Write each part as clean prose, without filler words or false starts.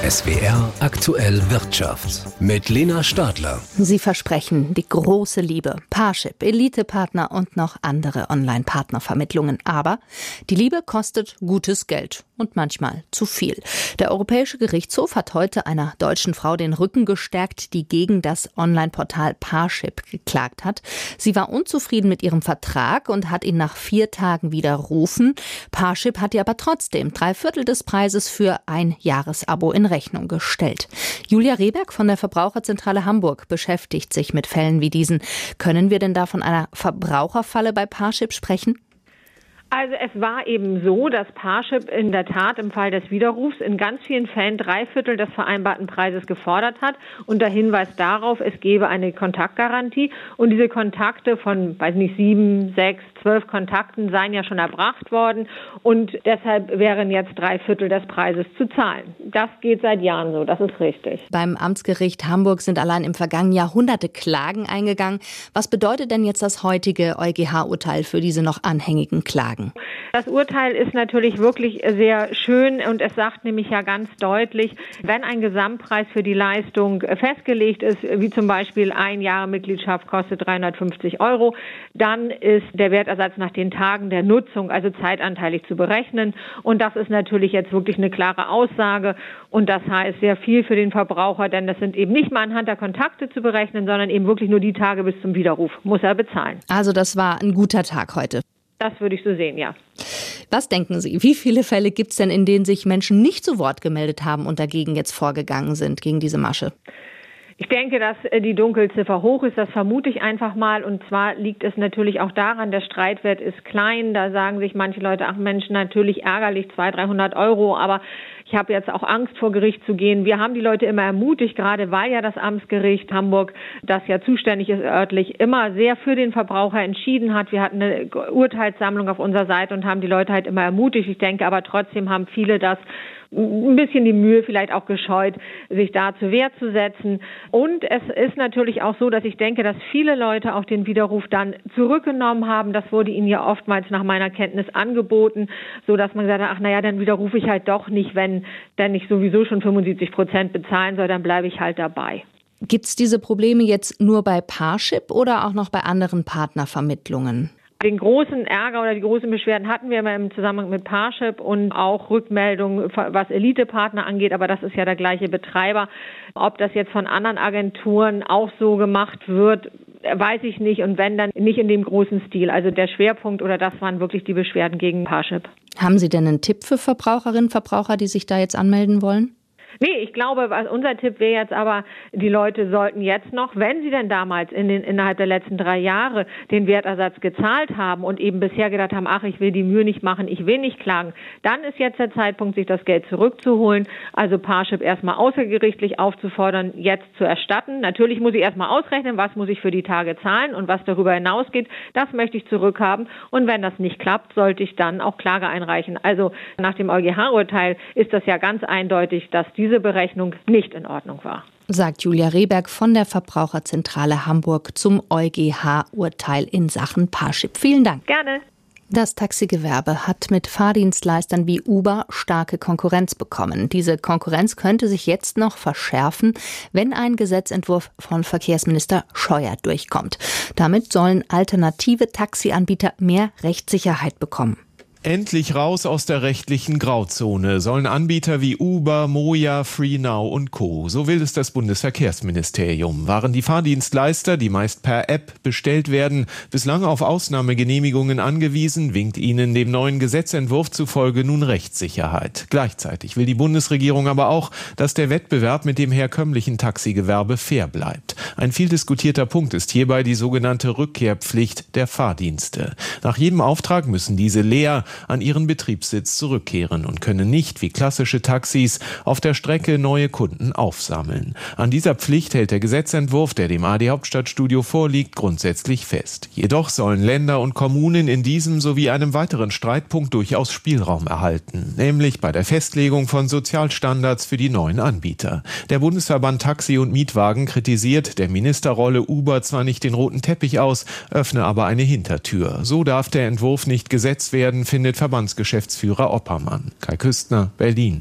SWR aktuell Wirtschaft mit Lena Stadler. Sie versprechen die große Liebe, Parship, Elite-Partner und noch andere Online-Partnervermittlungen. Aber die Liebe kostet gutes Geld und manchmal zu viel. Der Europäische Gerichtshof hat heute einer deutschen Frau den Rücken gestärkt, die gegen das Online-Portal Parship geklagt hat. Sie war unzufrieden mit ihrem Vertrag und hat ihn nach 4 Tagen widerrufen. Parship hat ihr aber trotzdem 3/4 des Preises für ein Jahresabo in Rechnung gestellt. Julia Rehberg von der Verbraucherzentrale Hamburg beschäftigt sich mit Fällen wie diesen. Können wir denn da von einer Verbraucherfalle bei Parship sprechen? Also es war eben so, dass Parship in der Tat im Fall des Widerrufs in ganz vielen Fällen 3/4 des vereinbarten Preises gefordert hat, unter Hinweis darauf, es gebe eine Kontaktgarantie und diese Kontakte von, 7, 6, 12 Kontakten seien ja schon erbracht worden und deshalb wären jetzt 3/4 des Preises zu zahlen. Das geht seit Jahren so, das ist richtig. Beim Amtsgericht Hamburg sind allein im vergangenen Jahr hunderte Klagen eingegangen. Was bedeutet denn jetzt das heutige EuGH-Urteil für diese noch anhängigen Klagen? Das Urteil ist natürlich wirklich sehr schön und es sagt nämlich ja ganz deutlich, wenn ein Gesamtpreis für die Leistung festgelegt ist, wie zum Beispiel 1 Jahr Mitgliedschaft kostet 350 €, dann ist der Wertersatz nach den Tagen der Nutzung, also zeitanteilig zu berechnen. Und das ist natürlich jetzt wirklich eine klare Aussage und das heißt sehr viel für den Verbraucher, denn das sind eben nicht mal anhand der Kontakte zu berechnen, sondern eben wirklich nur die Tage bis zum Widerruf muss er bezahlen. Also das war ein guter Tag heute. Das würde ich so sehen, ja. Was denken Sie, wie viele Fälle gibt es denn, in denen sich Menschen nicht zu Wort gemeldet haben und dagegen jetzt vorgegangen sind, gegen diese Masche? Ich denke, dass die Dunkelziffer hoch ist, das vermute ich einfach mal. Und zwar liegt es natürlich auch daran, der Streitwert ist klein. Da sagen sich manche Leute, ach Mensch, natürlich ärgerlich, 200-300 €, aber ich habe jetzt auch Angst, vor Gericht zu gehen. Wir haben die Leute immer ermutigt, gerade weil ja das Amtsgericht Hamburg, das ja zuständig ist örtlich, immer sehr für den Verbraucher entschieden hat. Wir hatten eine Urteilssammlung auf unserer Seite und haben die Leute halt immer ermutigt. Ich denke aber trotzdem haben viele das ein bisschen die Mühe vielleicht auch gescheut, sich da zur Wehr zu setzen. Und es ist natürlich auch so, dass ich denke, dass viele Leute auch den Widerruf dann zurückgenommen haben. Das wurde ihnen ja oftmals nach meiner Kenntnis angeboten, so dass man gesagt hat, ach naja, dann widerrufe ich halt doch nicht, wenn denn ich sowieso schon 75% bezahlen soll, dann bleibe ich halt dabei. Gibt es diese Probleme jetzt nur bei Parship oder auch noch bei anderen Partnervermittlungen? Den großen Ärger oder die großen Beschwerden hatten wir immer im Zusammenhang mit Parship und auch Rückmeldungen, was Elite-Partner angeht, aber das ist ja der gleiche Betreiber. Ob das jetzt von anderen Agenturen auch so gemacht wird, weiß ich nicht und wenn, dann nicht in dem großen Stil. Also der Schwerpunkt oder das waren wirklich die Beschwerden gegen Parship. Haben Sie denn einen Tipp für Verbraucherinnen und Verbraucher, die sich da jetzt anmelden wollen? Nee, ich glaube, unser Tipp wäre jetzt aber, die Leute sollten jetzt noch, wenn sie denn damals innerhalb der letzten 3 Jahre den Wertersatz gezahlt haben und eben bisher gedacht haben, ach, ich will die Mühe nicht machen, ich will nicht klagen, dann ist jetzt der Zeitpunkt, sich das Geld zurückzuholen, also Parship erstmal außergerichtlich aufzufordern, jetzt zu erstatten. Natürlich muss ich erstmal ausrechnen, was muss ich für die Tage zahlen und was darüber hinausgeht, das möchte ich zurückhaben und wenn das nicht klappt, sollte ich dann auch Klage einreichen. Also nach dem EuGH-Urteil ist das ja ganz eindeutig, dass diese Berechnung nicht in Ordnung war. Sagt Julia Rehberg von der Verbraucherzentrale Hamburg zum EuGH-Urteil in Sachen Parship. Vielen Dank. Gerne. Das Taxigewerbe hat mit Fahrdienstleistern wie Uber starke Konkurrenz bekommen. Diese Konkurrenz könnte sich jetzt noch verschärfen, wenn ein Gesetzentwurf von Verkehrsminister Scheuer durchkommt. Damit sollen alternative Taxianbieter mehr Rechtssicherheit bekommen. Endlich raus aus der rechtlichen Grauzone sollen Anbieter wie Uber, Moja, FreeNow und Co. So will es das Bundesverkehrsministerium. Waren die Fahrdienstleister, die meist per App bestellt werden, bislang auf Ausnahmegenehmigungen angewiesen, winkt ihnen dem neuen Gesetzentwurf zufolge nun Rechtssicherheit. Gleichzeitig will die Bundesregierung aber auch, dass der Wettbewerb mit dem herkömmlichen Taxigewerbe fair bleibt. Ein viel diskutierter Punkt ist hierbei die sogenannte Rückkehrpflicht der Fahrdienste. Nach jedem Auftrag müssen diese leer an ihren Betriebssitz zurückkehren und können nicht wie klassische Taxis auf der Strecke neue Kunden aufsammeln. An dieser Pflicht hält der Gesetzentwurf, der dem ARD Hauptstadtstudio vorliegt, grundsätzlich fest. Jedoch sollen Länder und Kommunen in diesem sowie einem weiteren Streitpunkt durchaus Spielraum erhalten, nämlich bei der Festlegung von Sozialstandards für die neuen Anbieter. Der Bundesverband Taxi und Mietwagen kritisiert, der Minister rolle Uber zwar nicht den roten Teppich aus, öffne aber eine Hintertür. So darf der Entwurf nicht gesetzt werden, findet Verbandsgeschäftsführer Oppermann. Kai Küstner, Berlin.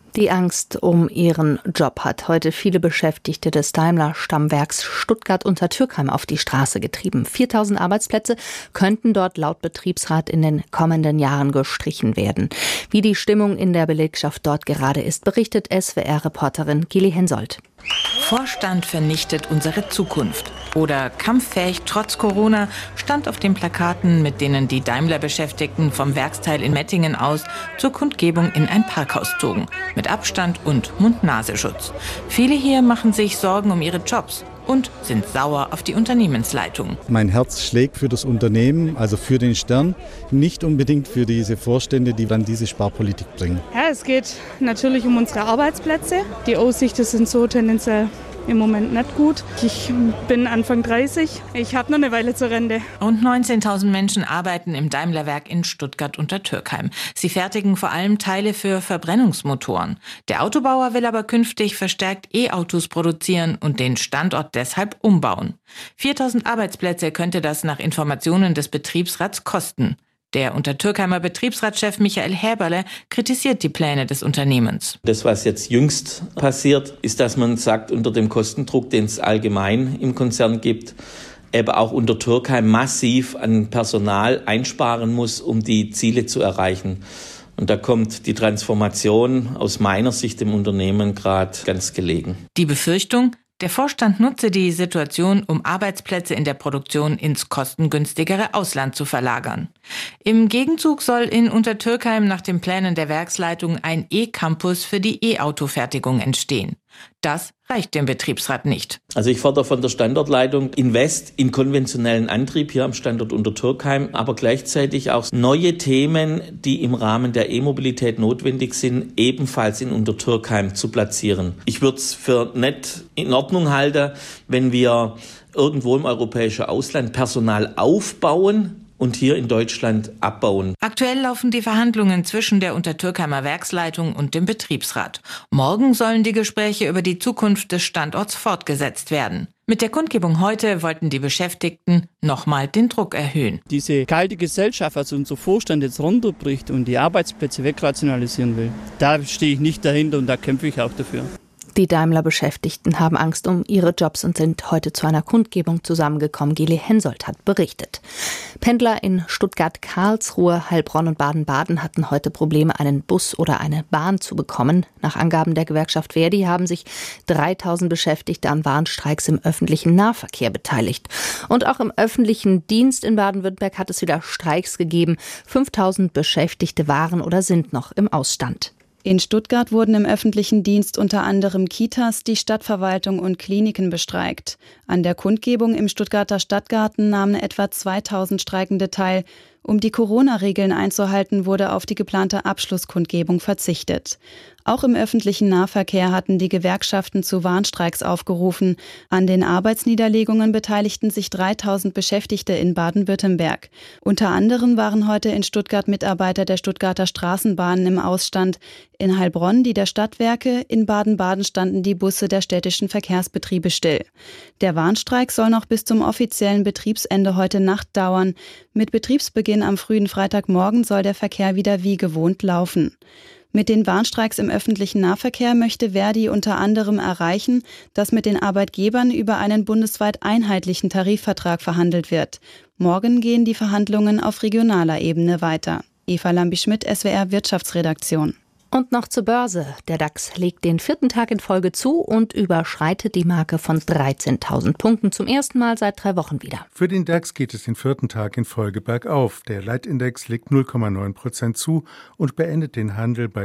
Die Angst um ihren Job hat heute viele Beschäftigte des Daimler-Stammwerks Stuttgart-Untertürkheim auf die Straße getrieben. 4.000 Arbeitsplätze könnten dort laut Betriebsrat in den kommenden Jahren gestrichen werden. Wie die Stimmung in der Belegschaft dort gerade ist, berichtet SWR-Reporterin Gili Hensoldt. Vorstand vernichtet unsere Zukunft. Oder kampffähig trotz Corona stand auf den Plakaten, mit denen die Daimler-Beschäftigten vom Werksteil in Mettingen aus zur Kundgebung in ein Parkhaus zogen. Mit Abstand und Mund-Nasenschutz. Viele hier machen sich Sorgen um ihre Jobs und sind sauer auf die Unternehmensleitung. Mein Herz schlägt für das Unternehmen, also für den Stern, nicht unbedingt für diese Vorstände, die dann diese Sparpolitik bringen. Ja, es geht natürlich um unsere Arbeitsplätze. Die Aussichten sind so tendenziell im Moment nicht gut. Ich bin Anfang 30. Ich habe noch eine Weile zur Rente. Rund 19.000 Menschen arbeiten im Daimlerwerk in Stuttgart-Untertürkheim. Sie fertigen vor allem Teile für Verbrennungsmotoren. Der Autobauer will aber künftig verstärkt E-Autos produzieren und den Standort deshalb umbauen. 4.000 Arbeitsplätze könnte das nach Informationen des Betriebsrats kosten. Der Untertürkheimer Betriebsratschef Michael Häberle kritisiert die Pläne des Unternehmens. Das, was jetzt jüngst passiert, ist, dass man sagt, unter dem Kostendruck, den es allgemein im Konzern gibt, eben auch Untertürkheim massiv an Personal einsparen muss, um die Ziele zu erreichen. Und da kommt die Transformation aus meiner Sicht im Unternehmen gerade ganz gelegen. Die Befürchtung: Der Vorstand nutze die Situation, um Arbeitsplätze in der Produktion ins kostengünstigere Ausland zu verlagern. Im Gegenzug soll in Untertürkheim nach den Plänen der Werksleitung ein E-Campus für die E-Auto-Fertigung entstehen. Das reicht dem Betriebsrat nicht. Also ich fordere von der Standortleitung Invest in konventionellen Antrieb hier am Standort Untertürkheim, aber gleichzeitig auch neue Themen, die im Rahmen der E-Mobilität notwendig sind, ebenfalls in Untertürkheim zu platzieren. Ich würde es für nicht in Ordnung halten, wenn wir irgendwo im europäischen Ausland Personal aufbauen und hier in Deutschland abbauen. Aktuell laufen die Verhandlungen zwischen der Untertürkheimer Werksleitung und dem Betriebsrat. Morgen sollen die Gespräche über die Zukunft des Standorts fortgesetzt werden. Mit der Kundgebung heute wollten die Beschäftigten nochmal den Druck erhöhen. Diese kalte Gesellschaft, also unser Vorstand jetzt runterbricht und die Arbeitsplätze wegrationalisieren will, da stehe ich nicht dahinter und da kämpfe ich auch dafür. Die Daimler-Beschäftigten haben Angst um ihre Jobs und sind heute zu einer Kundgebung zusammengekommen. Gili Hensoldt hat berichtet. Pendler in Stuttgart, Karlsruhe, Heilbronn und Baden-Baden hatten heute Probleme, einen Bus oder eine Bahn zu bekommen. Nach Angaben der Gewerkschaft ver.di haben sich 3.000 Beschäftigte an Warnstreiks im öffentlichen Nahverkehr beteiligt. Und auch im öffentlichen Dienst in Baden-Württemberg hat es wieder Streiks gegeben. 5.000 Beschäftigte waren oder sind noch im Ausstand. In Stuttgart wurden im öffentlichen Dienst unter anderem Kitas, die Stadtverwaltung und Kliniken bestreikt. An der Kundgebung im Stuttgarter Stadtgarten nahmen etwa 2.000 Streikende teil. Um die Corona-Regeln einzuhalten, wurde auf die geplante Abschlusskundgebung verzichtet. Auch im öffentlichen Nahverkehr hatten die Gewerkschaften zu Warnstreiks aufgerufen. An den Arbeitsniederlegungen beteiligten sich 3.000 Beschäftigte in Baden-Württemberg. Unter anderem waren heute in Stuttgart Mitarbeiter der Stuttgarter Straßenbahnen im Ausstand. In Heilbronn die der Stadtwerke, in Baden-Baden standen die Busse der städtischen Verkehrsbetriebe still. Der Warnstreik soll noch bis zum offiziellen Betriebsende heute Nacht dauern. Mit Betriebsbeginn am frühen Freitagmorgen soll der Verkehr wieder wie gewohnt laufen. Mit den Warnstreiks im öffentlichen Nahverkehr möchte ver.di unter anderem erreichen, dass mit den Arbeitgebern über einen bundesweit einheitlichen Tarifvertrag verhandelt wird. Morgen gehen die Verhandlungen auf regionaler Ebene weiter. Eva Lambi-Schmidt, SWR Wirtschaftsredaktion. Und noch zur Börse. Der DAX legt den 4. Tag in Folge zu und überschreitet die Marke von 13.000 Punkten zum ersten Mal seit 3 Wochen wieder. Für den DAX geht es den 4. Tag in Folge bergauf. Der Leitindex legt 0,9% zu und beendet den Handel bei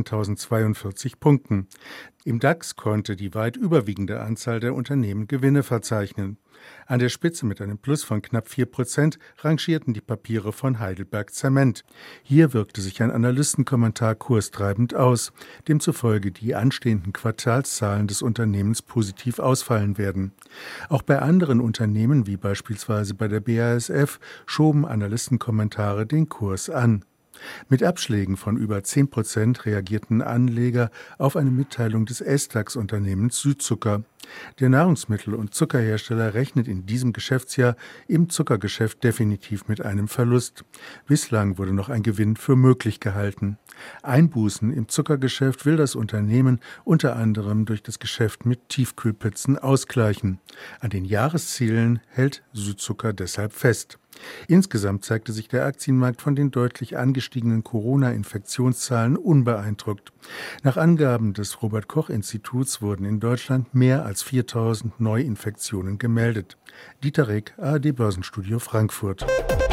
13.042 Punkten. Im DAX konnte die weit überwiegende Anzahl der Unternehmen Gewinne verzeichnen. An der Spitze mit einem Plus von knapp 4% rangierten die Papiere von Heidelberg Zement. Hier wirkte sich ein Analystenkommentar kurstreibend aus, demzufolge die anstehenden Quartalszahlen des Unternehmens positiv ausfallen werden. Auch bei anderen Unternehmen, wie beispielsweise bei der BASF, schoben Analystenkommentare den Kurs an. Mit Abschlägen von über 10% reagierten Anleger auf eine Mitteilung des S-DAX-Unternehmens Südzucker. Der Nahrungsmittel- und Zuckerhersteller rechnet in diesem Geschäftsjahr im Zuckergeschäft definitiv mit einem Verlust. Bislang wurde noch ein Gewinn für möglich gehalten. Einbußen im Zuckergeschäft will das Unternehmen unter anderem durch das Geschäft mit Tiefkühlpizzen ausgleichen. An den Jahreszielen hält Südzucker deshalb fest. Insgesamt zeigte sich der Aktienmarkt von den deutlich angestiegenen Corona-Infektionszahlen unbeeindruckt. Nach Angaben des Robert-Koch-Instituts wurden in Deutschland mehr als 4.000 Neuinfektionen gemeldet. Dieter Reck, ARD Börsenstudio Frankfurt.